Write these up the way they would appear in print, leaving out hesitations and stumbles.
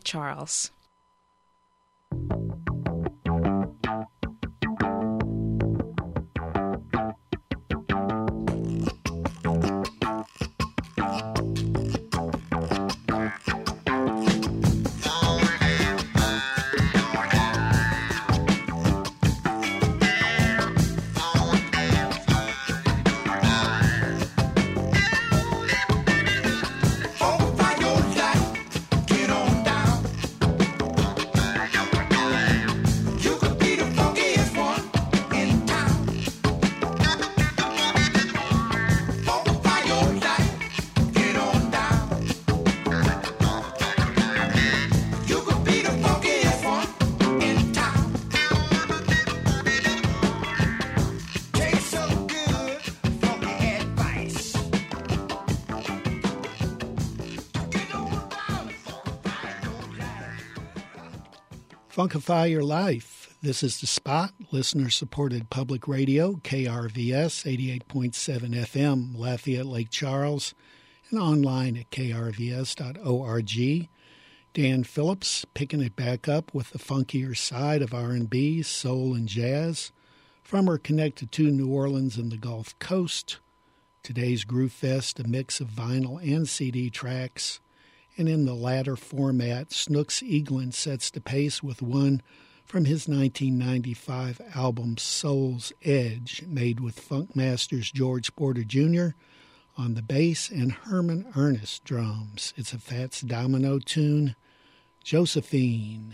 Charles. Funkify Your Life. This is The Spot, listener-supported public radio, KRVS 88.7 FM, Lafayette, Lake Charles, and online at krvs.org. Dan Phillips picking it back up with the funkier side of R&B, soul, and jazz. From or connected to New Orleans and the Gulf Coast. Today's Groove Fest, a mix of vinyl and CD tracks. And in the latter format, Snooks Eaglin sets the pace with one from his 1995 album Soul's Edge, made with funk masters George Porter Jr. on the bass and Herman Ernest drums. It's a Fats Domino tune, Josephine.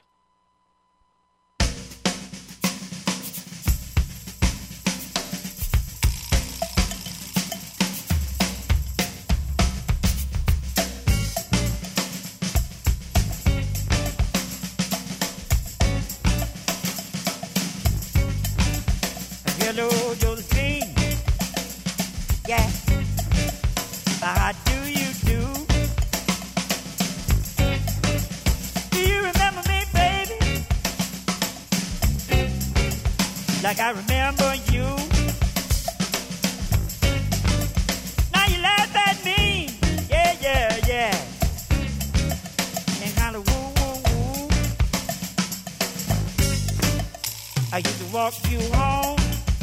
Hello, Josephine. Yeah. How do you do? Do you remember me, baby? Like I remember you. Now you laugh at me. Yeah, yeah, yeah. And kind of woo, woo, woo. I used to walk you home.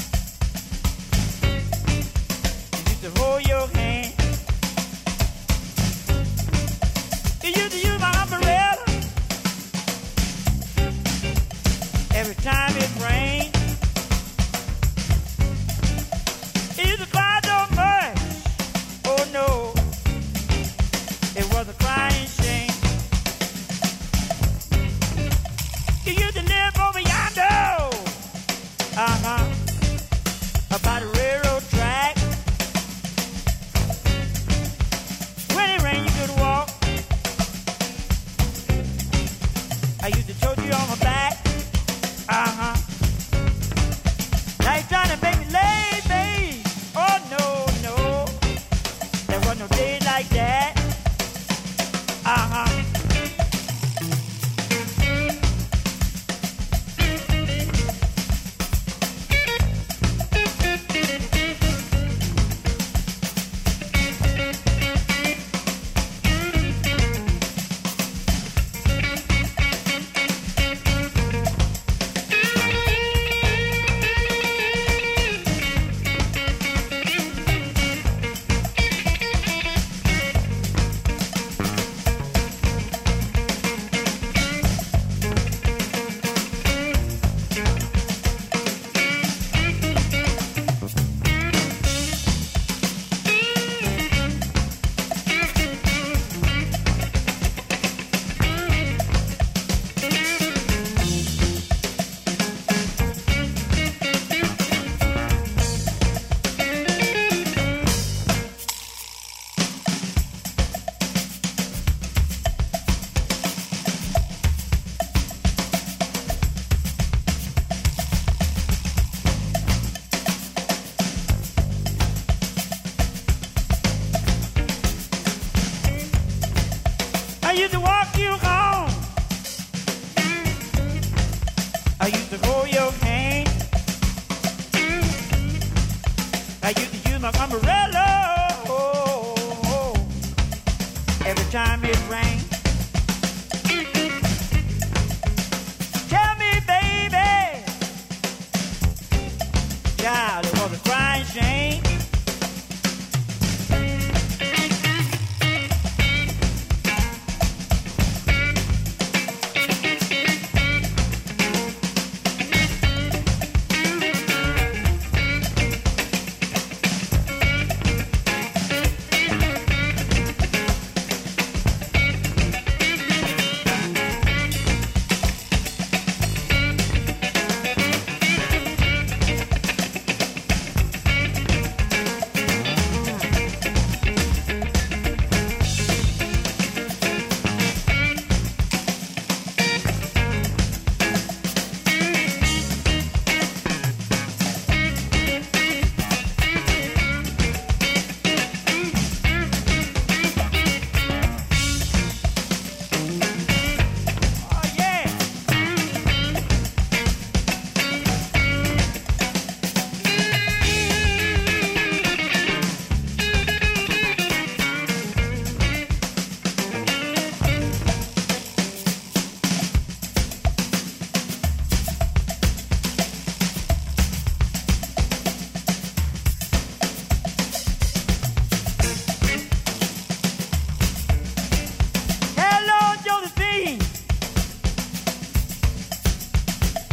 To hold your hand. You used to use my umbrella every time it rained. You used to cry so much. Oh no, it was a crying shame. You used to live over yonder, by the railroad track. I used to tote you on my back. Now you're trying to make me lazy. Oh no, no. There was no day like that.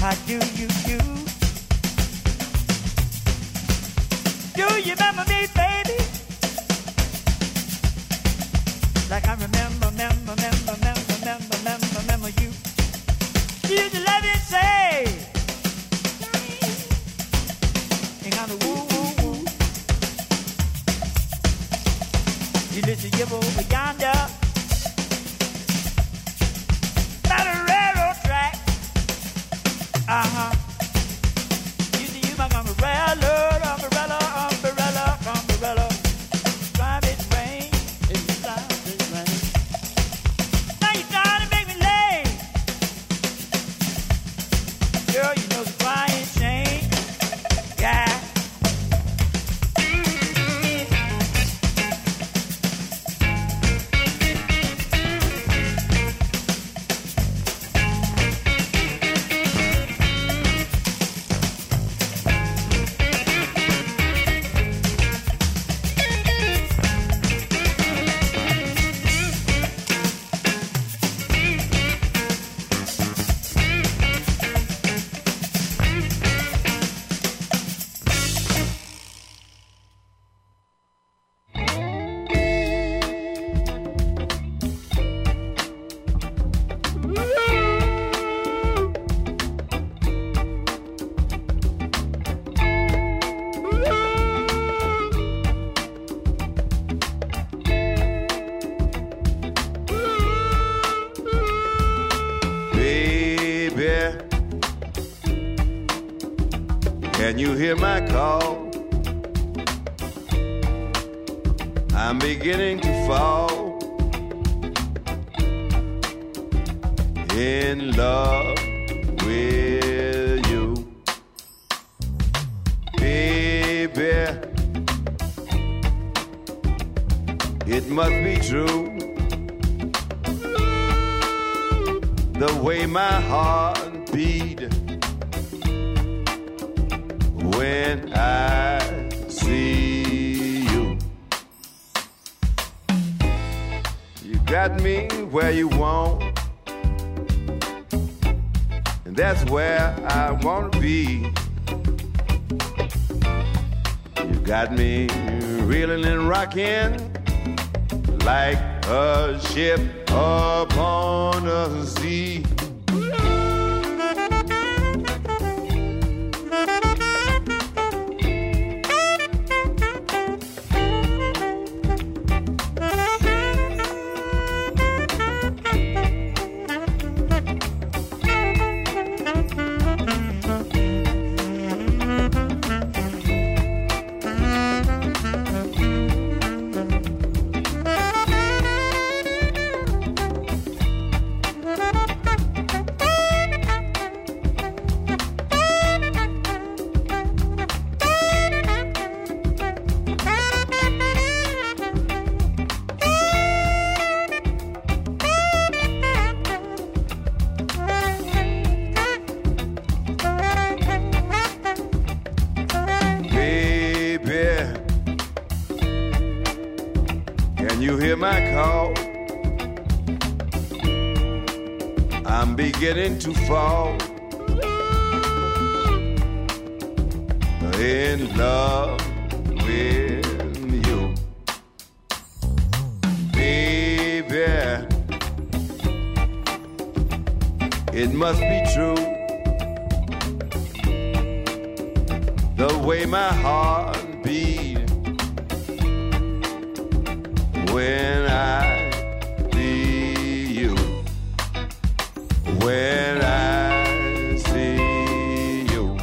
How do you do? Do you remember me, baby? Like I remember you. You just let me say, ain't got no woo woo woo. You listen, you over yonder, by the railroad track. You see, you my umbrella. Drive it rain, it's drive it rain. Now you trying to make me late. Girl, you know the crying shame. Yeah. Can you hear my call? I'm beginning to fall in love with you, baby. It must be true, the way my heart beat when I see you. You got me where you want, and that's where I want to be. You got me reeling and rocking like a ship upon a sea. Beginning to fall in love with you, baby. It must be true, the way my heart beat when I when I see you.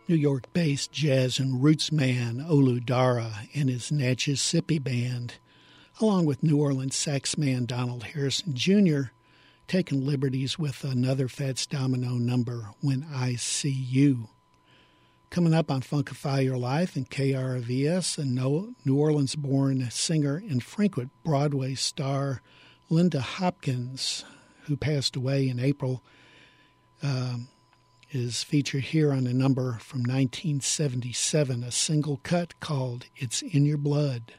New York-based jazz and roots man Olu Dara and his Natchez Sippy Band, along with New Orleans sax man Donald Harrison Jr., taking liberties with another Fats Domino number, When I See You. Coming up on Funkify Your Life and KRVS, a New Orleans-born singer and frequent Broadway star Linda Hopkins, who passed away in April, is featured here on a number from 1977, a single cut called It's in Your Blood.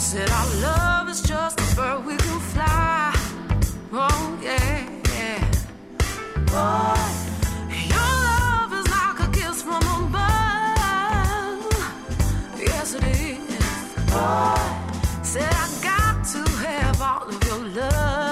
Said our love is just a bird we can fly. Oh yeah, yeah. Boy, your love is like a kiss from above. Yes it is. Boy, said I got to have all of your love.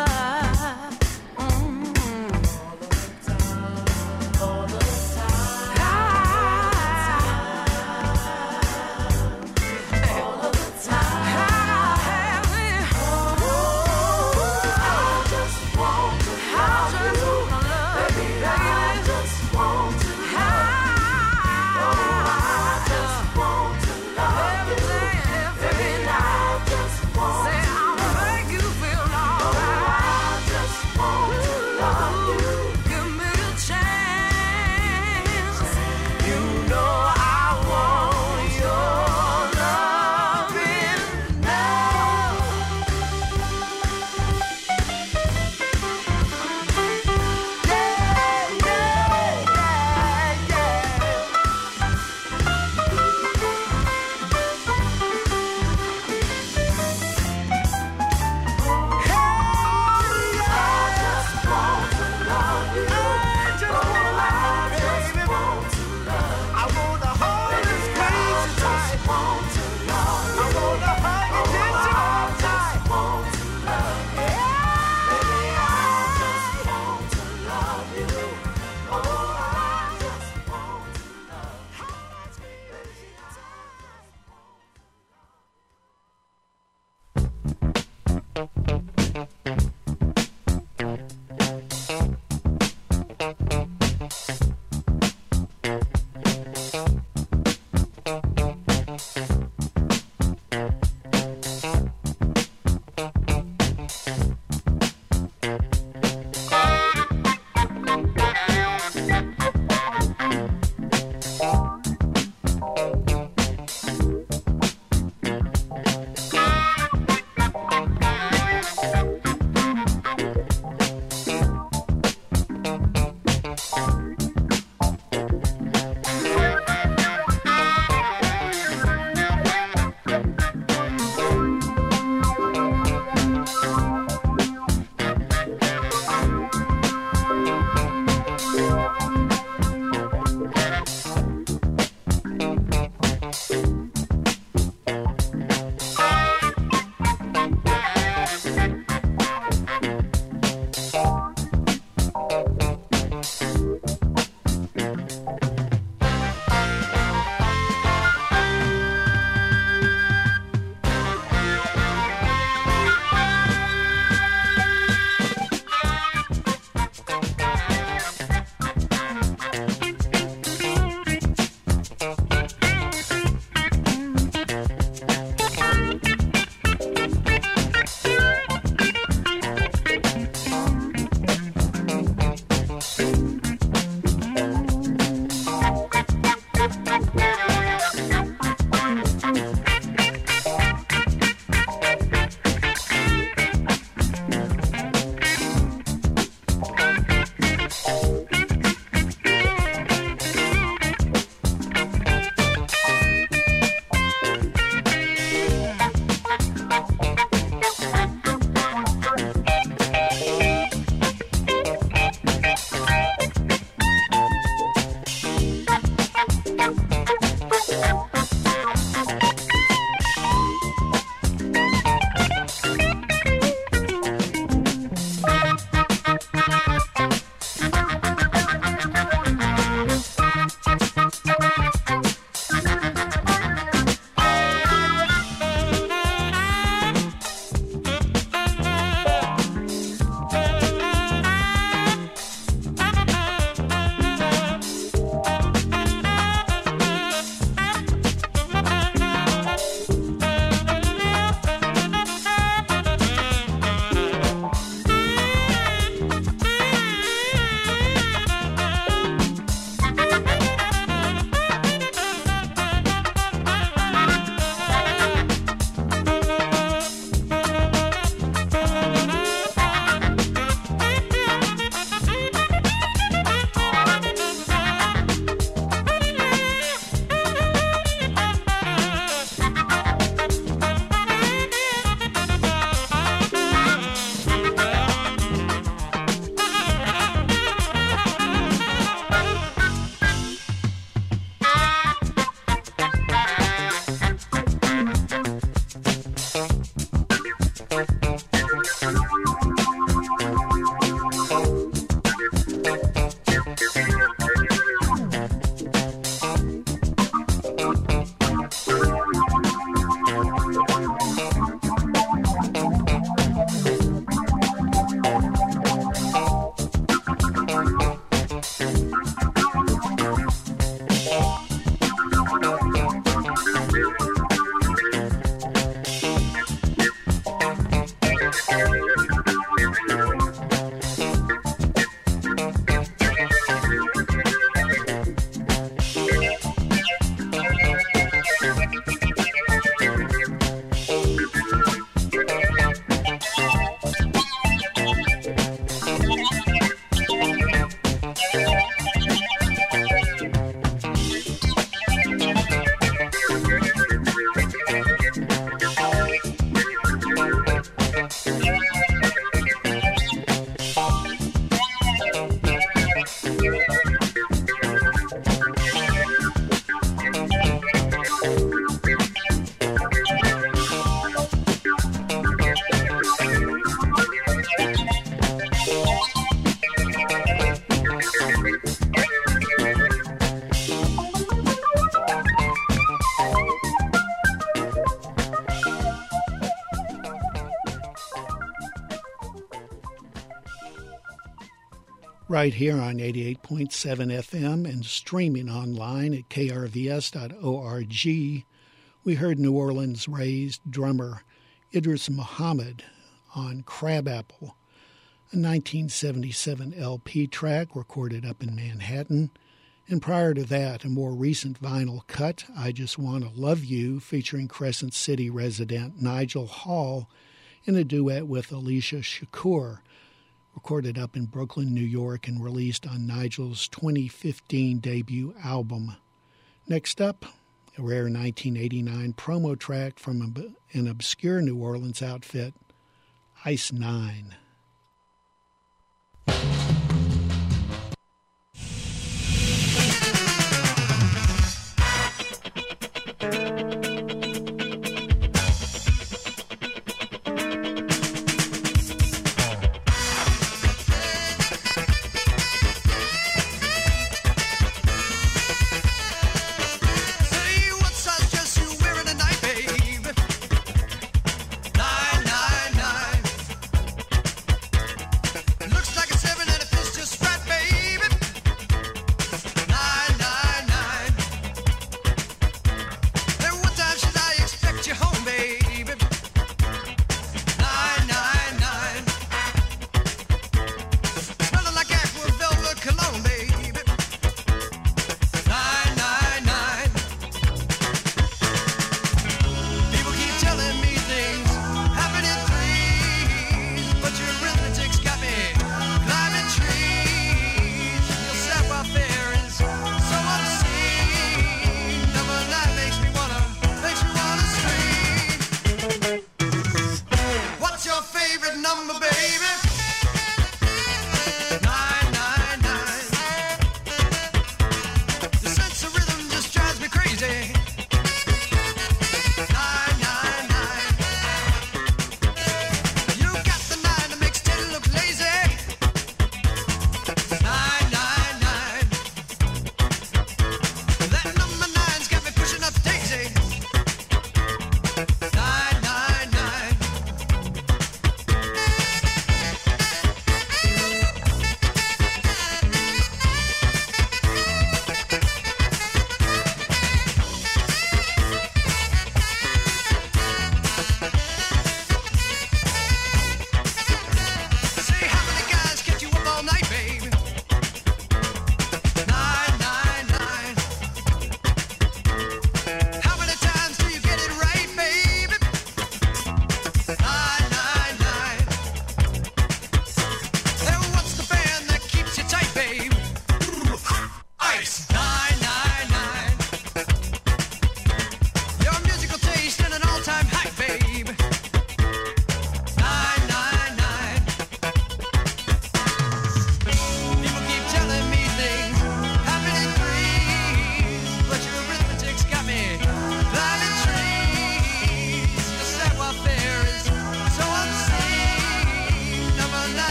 right here on 88.7 FM and streaming online at krvs.org. We heard New Orleans-raised drummer Idris Muhammad on Crabapple, a 1977 LP track recorded up in Manhattan. And prior to that, a more recent vinyl cut, I Just Wanna Love You, featuring Crescent City resident Nigel Hall in a duet with Alicia Shakur, recorded up in Brooklyn, New York, and released on Nigel's 2015 debut album. Next up, a rare 1989 promo track from an obscure New Orleans outfit, Ice Nine.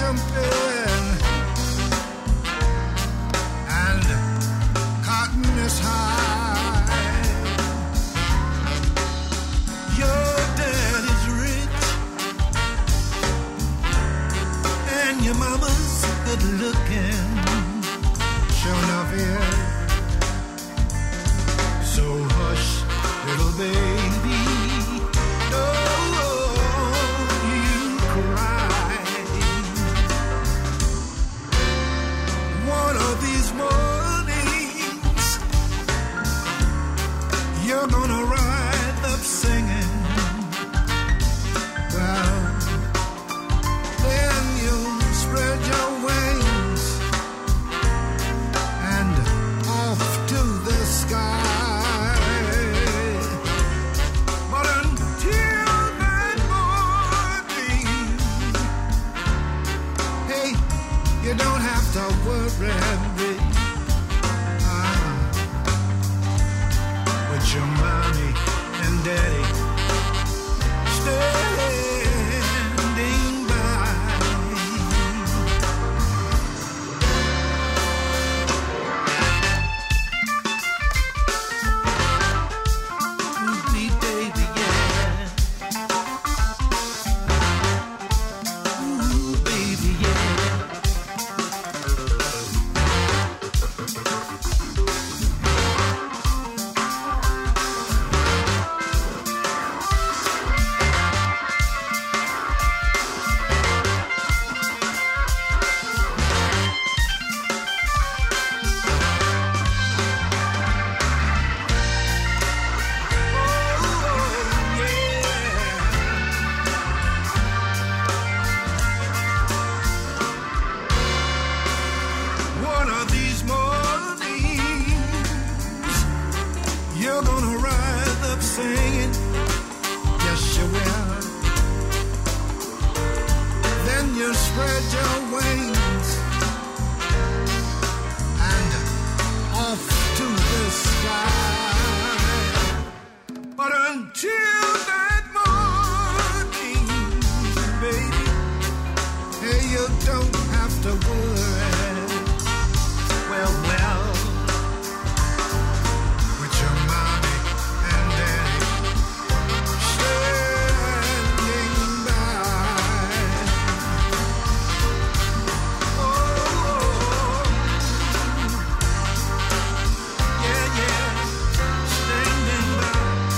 jumping and cotton is high. Your daddy's rich and your mama's good looking. Sure enough, yeah. So hush, little baby, don't you cry. One of these mornings, you're gonna rise up singing. Well, then you'll spread your wings and off to the sky. But until that morning, hey, you don't have to worry, baby. With your mommy and daddy standing by. Sweet baby, yeah. Ooh, baby, yeah. One of these mornings, you're gonna rise up singing. Yes, you will. Then you spread your wings and off to the sky. But until that morning, baby, hey, you don't have to worry. Well, with your mommy and daddy standing by. Oh, yeah, yeah, standing by.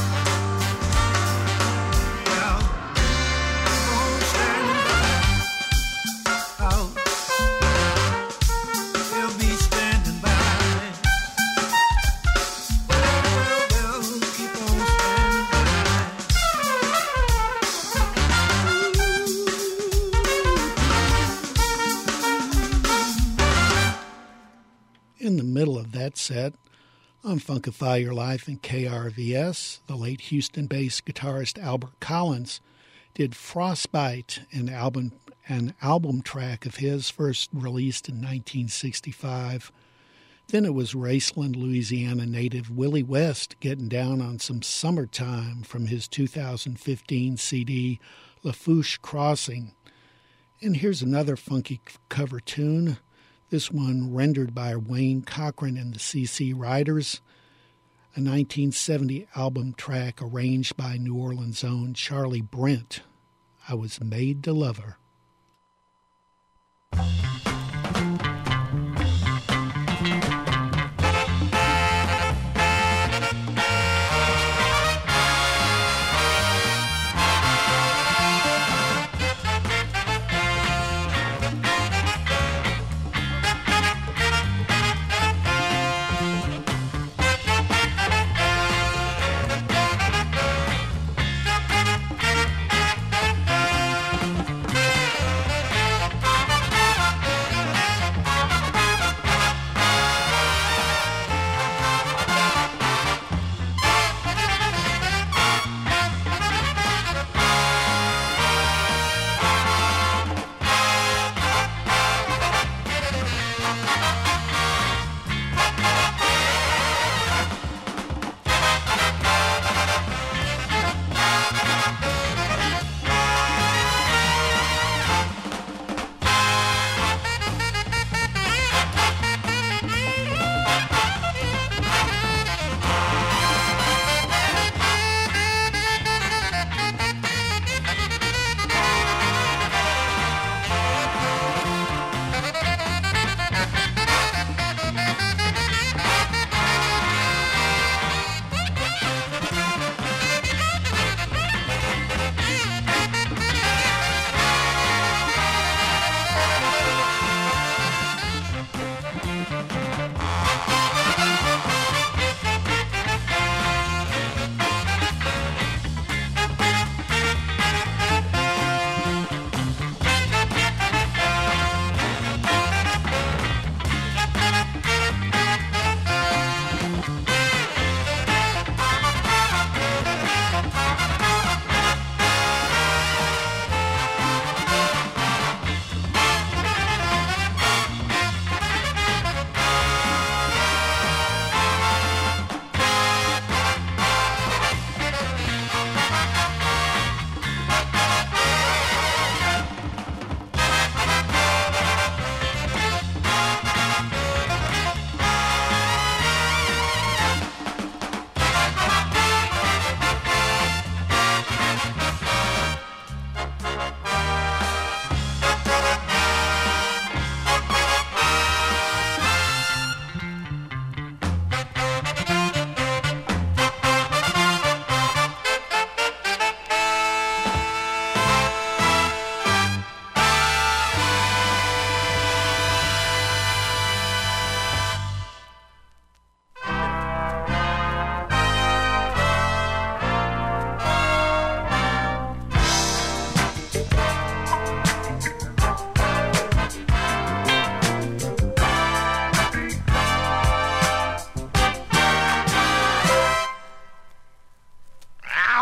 Well, oh, standing by. Oh. They'll be standing by. Well, keep on standing by. In the middle of that set, on Funkify Your Life and KRVS, the late Houston-based guitarist Albert Collins did Frostbite, an album track of his first released in 1965. Then it was Raceland, Louisiana native Willie West getting down on some Summertime from his 2015 CD, Lafourche Crossing. And here's another funky cover tune, this one rendered by Wayne Cochran and the CC Riders, a 1970 album track arranged by New Orleans' own Charlie Brent. I Was Made to Love Her. Oh,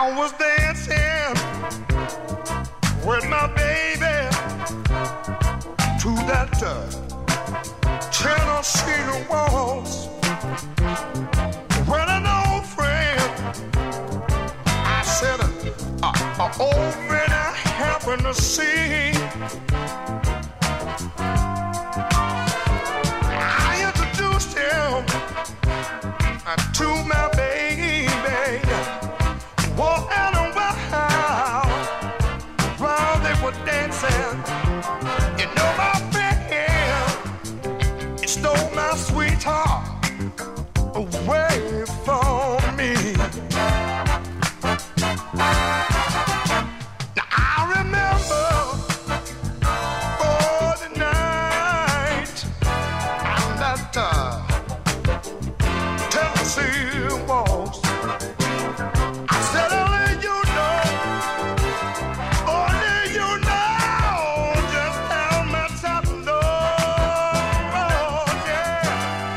I was dancing with my baby to that Tennessee waltz. When an old friend, I said, old friend I happen to see, I introduced him to my baby. Whoa, and a while they were dancing, you know my friend, he stole my sweetheart away from me. Now I remember the night on that Tennessee waltz. I said, only you know just how much I love, yeah.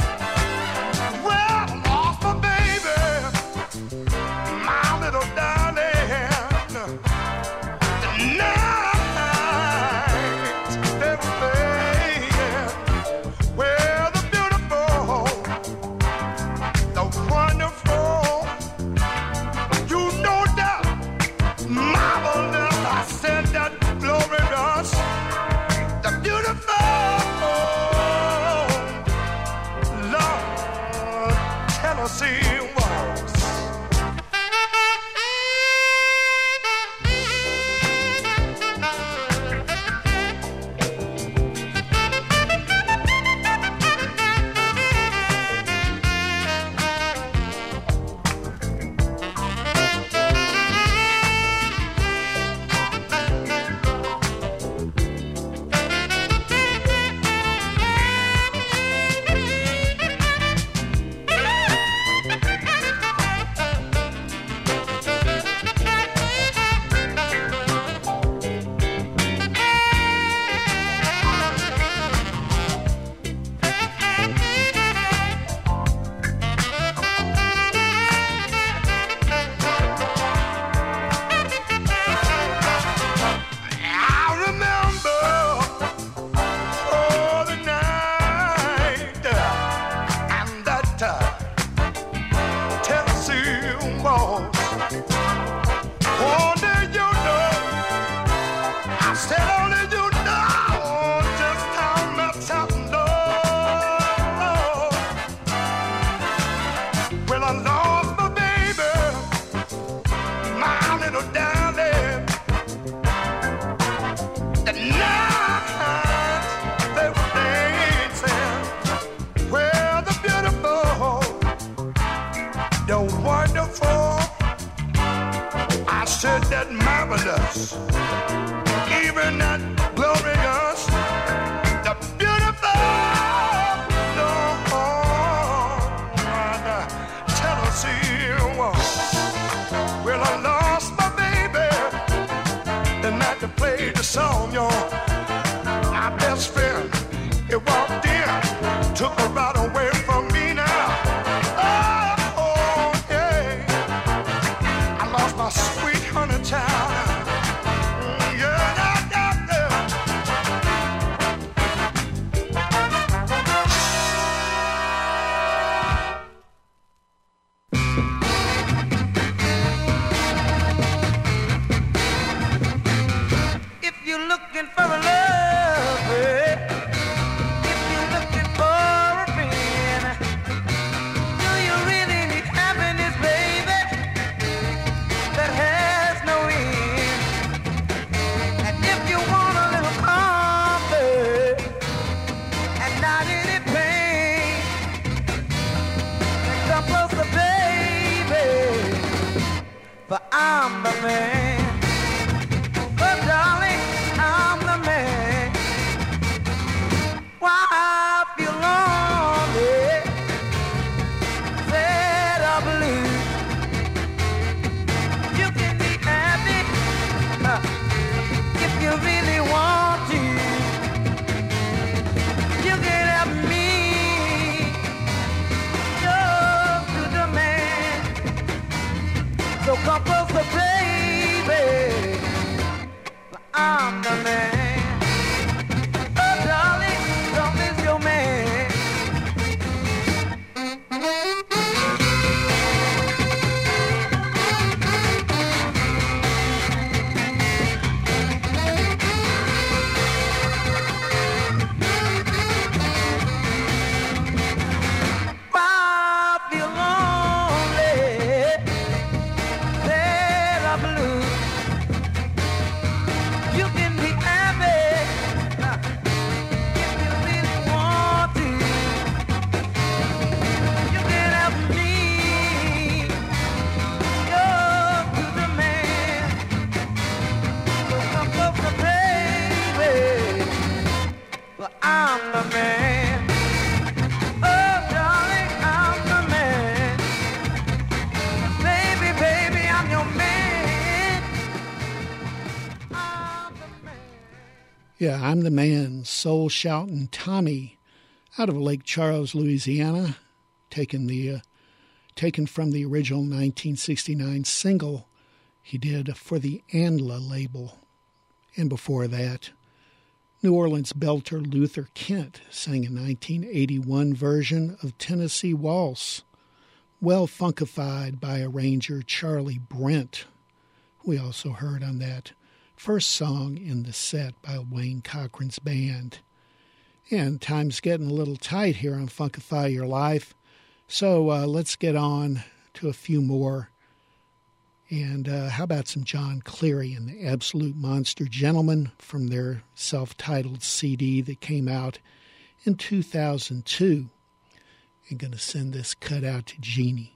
Well, I lost my baby, my little darling. The night they were playing, well, the beautiful, the wonderful, you know that marvelous, I said that glorious, the beautiful, Lord, Tennessee waltz. Even that glorious, the beautiful, Lord, Tennessee waltz. Well, I lost my baby, and not to play the song, y'all. My best friend, he walked in, took her right away from me now. Oh, yeah, I lost my sweet honey child. But I'm the man. But darling, I'm the man. Why I feel lonely, sad or blue. You can be happy if you really want to. You can have me just to the man. So come closer, baby. I'm the man. Oh, darling, don't miss your man. I'm the man. Oh, darling, I'm the man. Baby, baby, I'm your man. I'm the man. Yeah, I'm the man. Soul Shoutin' Tommy out of Lake Charles, Louisiana, taken from the original 1969 single he did for the Andla label. And before that, New Orleans belter Luther Kent sang a 1981 version of Tennessee Waltz, well funkified by arranger Charlie Brent. We also heard on that first song in the set by Wayne Cochran's band. And time's getting a little tight here on Funkify Your Life, so let's get on to a few more. And how about some John Cleary and the Absolute Monster Gentlemen from their self-titled CD that came out in 2002. I'm going to send this cut out to Jeannie.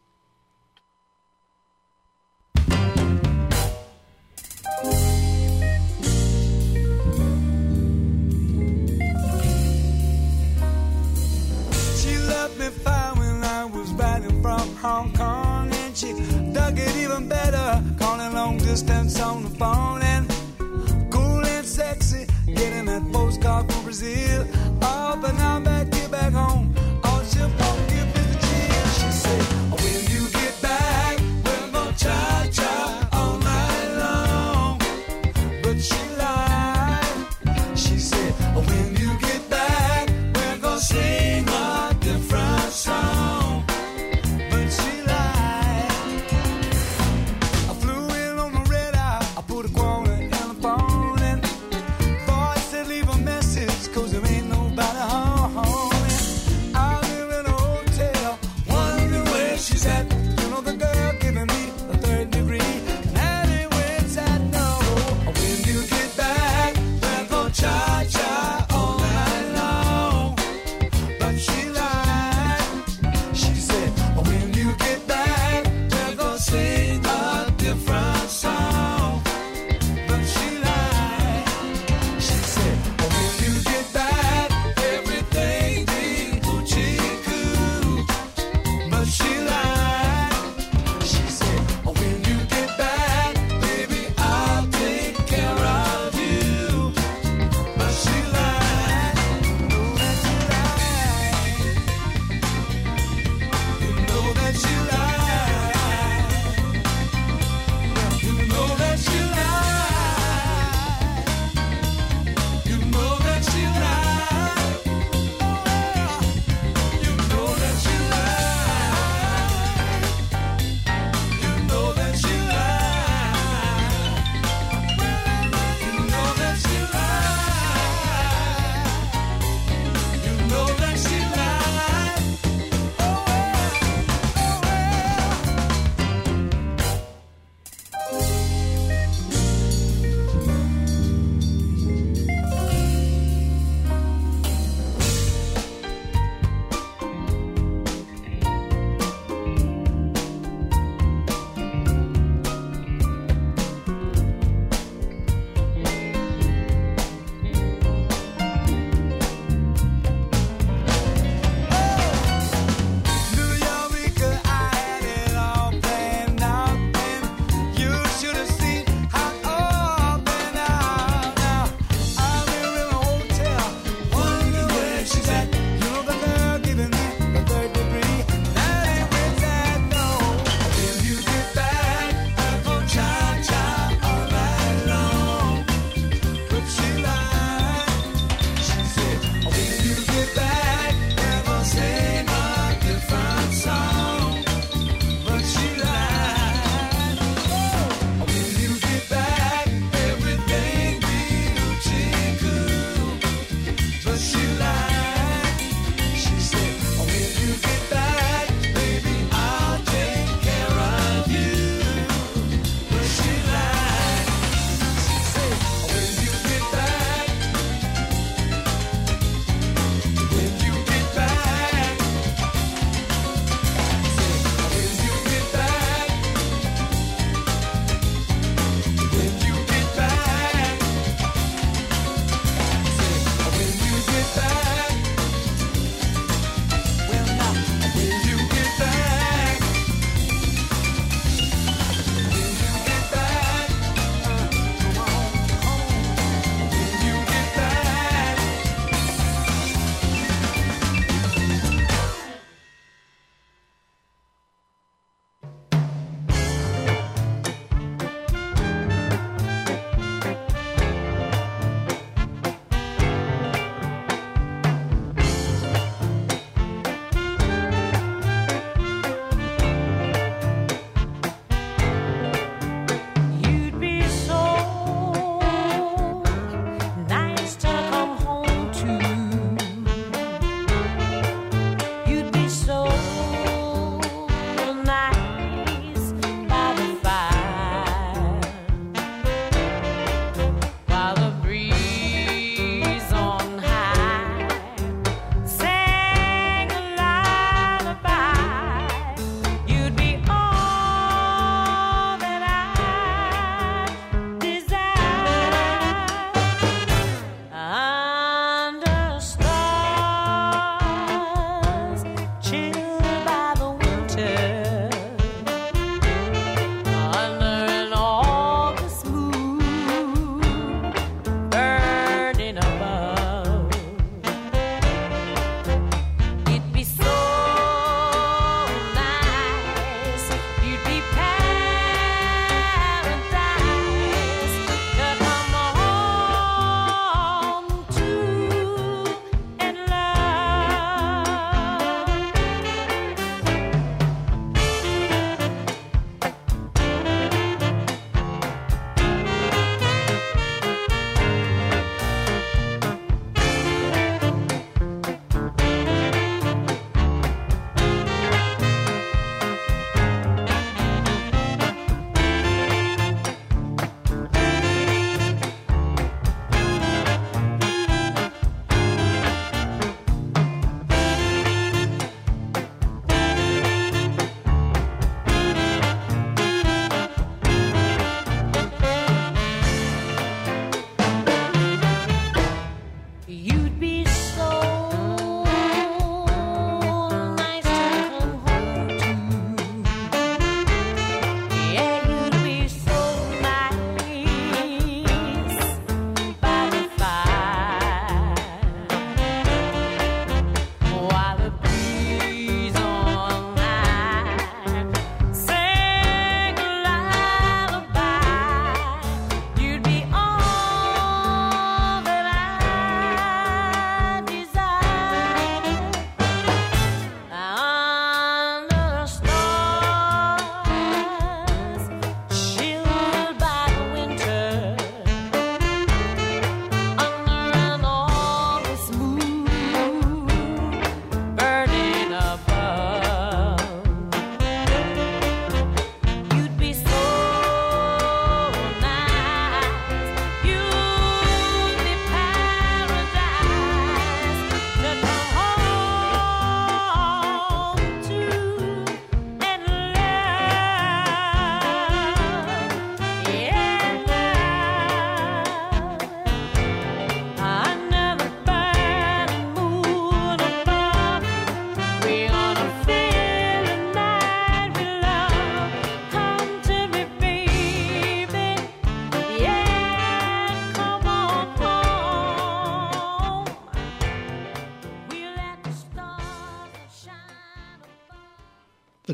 She left me fine when I was riding from Hong Kong, and she dug it even better, calling long distance on the phone, and cool and sexy, getting that postcard from Brazil. Oh, but now I'm back here back home. All she won't give is the chill. She said, when you get back, we're gonna cha-cha all night long. But she lied. She said, when you get back, we're gonna sing a different song. But she lied. I flew in on the red eye. I put a quarter in the phone, and boy said leave a message, 'cause there ain't nobody home.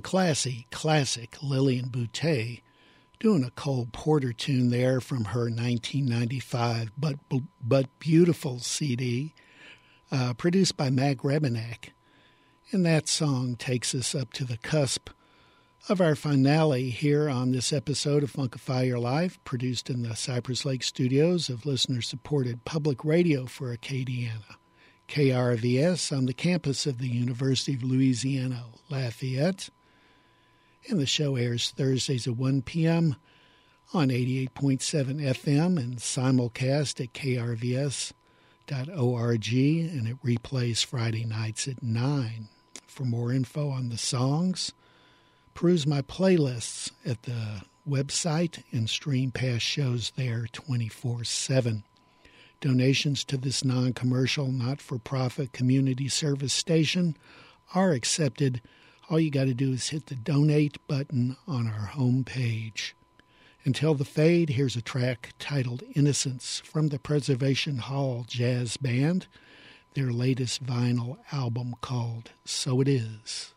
classic Lillian Boutte doing a Cole Porter tune there from her 1995 But Beautiful CD, produced by Mac Rebennack. And that song takes us up to the cusp of our finale here on this episode of Funkify Your Life, produced in the Cypress Lake studios of listener-supported public radio for Acadiana, KRVS, on the campus of the University of Louisiana, Lafayette. And the show airs Thursdays at 1 p.m. on 88.7 FM and simulcast at krvs.org, and it replays Friday nights at 9. For more info on the songs, peruse my playlists at the website and stream past shows there 24/7. Donations to this non-commercial, not-for-profit community service station are accepted. All you got to do is hit the donate button on our homepage. Until the fade, here's a track titled Innocence from the Preservation Hall Jazz Band, their latest vinyl album called So It Is.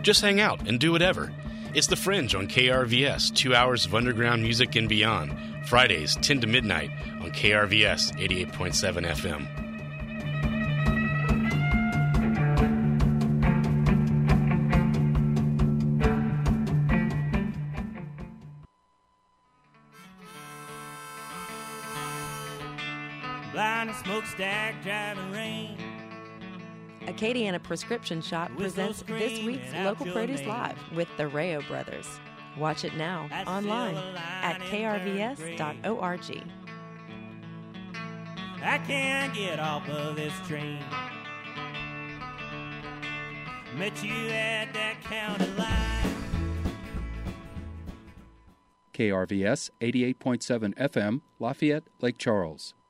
Just hang out and do whatever. It's The Fringe on KRVS, 2 hours of underground music and beyond. Fridays, 10 to midnight on KRVS 88.7 FM. Blind and smokestack, driving rain. Acadiana Prescription Shop presents this week's Local Produce Live with the Rayo Brothers. Watch it now online at krvs.org. I can't get off of this train. Met you at that county line. KRVS 88.7 FM, Lafayette, Lake Charles.